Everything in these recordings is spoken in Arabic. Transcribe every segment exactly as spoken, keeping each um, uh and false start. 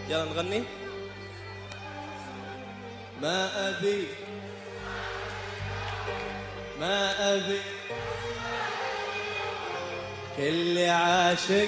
يلا نغني. ما أبي ما أبي كل عاشق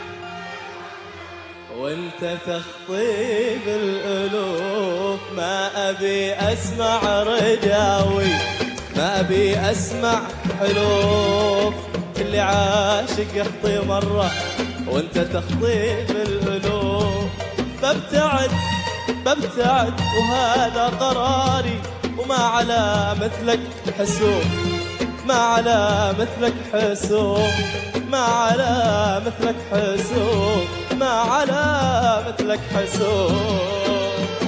وانت تخطي بالألوف. ما أبي أسمع رجاوي، ما أبي أسمع حلوف. كل عاشق يخطي مرة وانت تخطي بالألوف. ببتعد ببتعد وهذا قراري، وما على مثلك حسوب، ما على مثلك حسوب، ما على مثلك حسوب، ما على مثلك حسوب.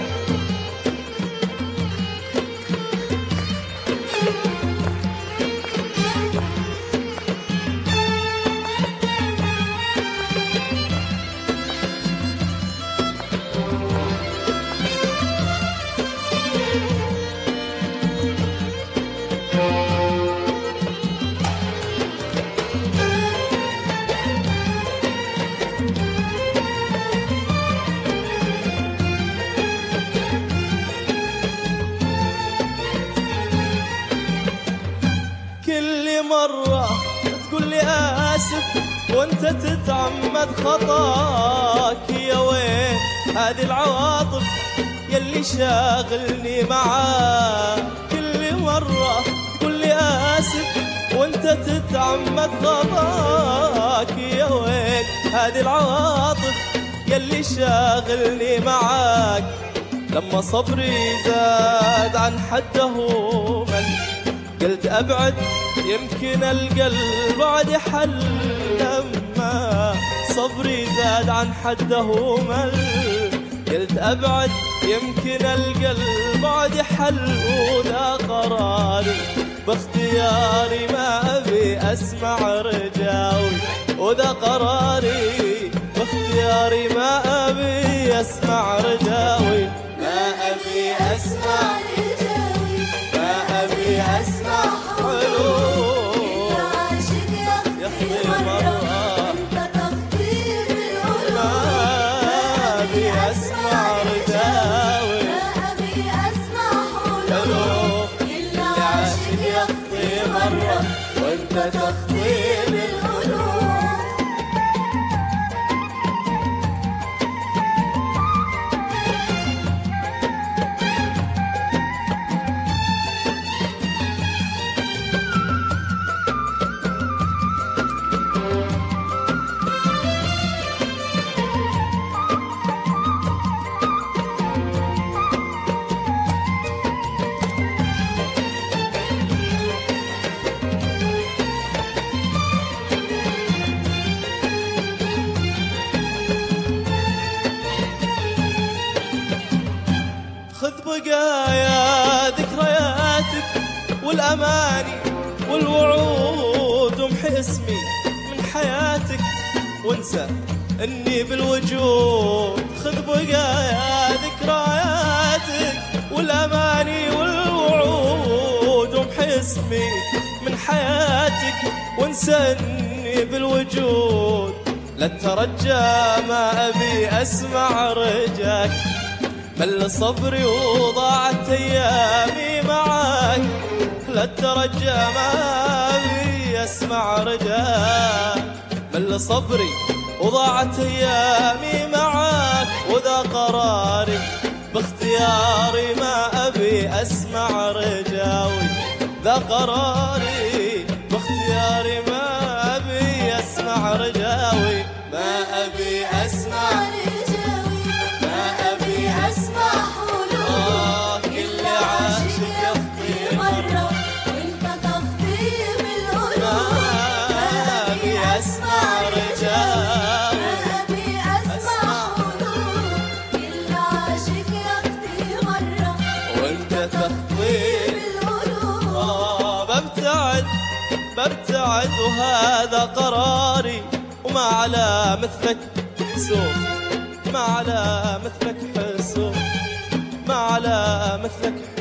مرة تقول لي آسف وانت تتعمد خطاك. يا وين هذه العواطف يلي شاغلني معاك. كل مرة تقول لي آسف وانت تتعمد خطاك. يا وين هذه العواطف يلي شاغلني معاك. لما صبري زاد عن حده من قلت أبعد يمكن القلب بعد حل. لما صبري زاد عن حده مل قلت أبعد يمكن القلب بعد حل. وذا قراري باختياري، ما أبي أسمع رجاوي. وذا قراري باختياري، ما أبي أسمع رجاوي. ما أبي أسمع رجاوي، ما أبي أسمع حلول. كل عاشق يخطي مرة انت تخطي بالقلوب. ما أبي أسمع رجاوي، ما أبي أسمع حلول. كل عاشق يخطي مرة وانت تخطي بالقلوب. خذ بقايا ذكرياتك والأماني والوعود، وامحي اسمي من حياتك وانسى اني بالوجود. خذ بقايا ذكرياتك والأماني والوعود، وامحي اسمي من حياتك وانسى اني بالوجود. لا ترجى ما أبي أسمع رجاك، مل صبري وضاعت أيامي معاك. لا ترجى ما أبي أسمع رجاك، مل صبري وضاعت أيامي معاك. وذا قراري باختياري، ما أبي أسمع رجاوي. ذا قراري باختياري، ما أبي أسمع رجاوي. ما أبي أسمع رجاوي، ما أبي أسمع حلول. كل عاشق يخطي مرة وانت تخطي بالقلوب. ما أبي أسمع رجاوي، ما أبي أسمع حلول. كل عاشق يخطي مرة وانت تخطي بالقلوب. آه ببتعد ببتعد وهذا قراري، وما على مثلك حسوب، ما على مثلك حسوب، ما على مثلك